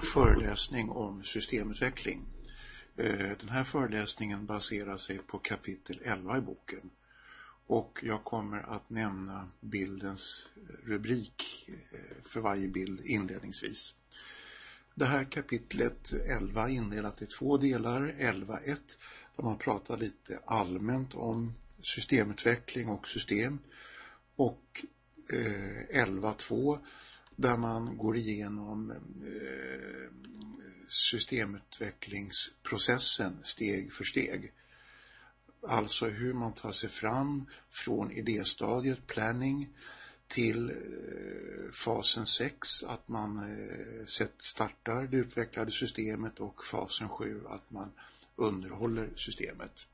föreläsning om systemutveckling. Den här föreläsningen baserar sig på kapitel 11 i boken. Och jag kommer att nämna bildens rubrik för varje bild inledningsvis. Det här kapitlet 11 indelat i två delar. 11.1 där man pratar lite allmänt om systemutveckling och system. Och 11.2 där man går igenom systemutvecklingsprocessen steg för steg. Alltså hur man tar sig fram från idéstadiet, planning, till fasen 6, att man startar det utvecklade systemet, och fasen 7, att man underhåller systemet.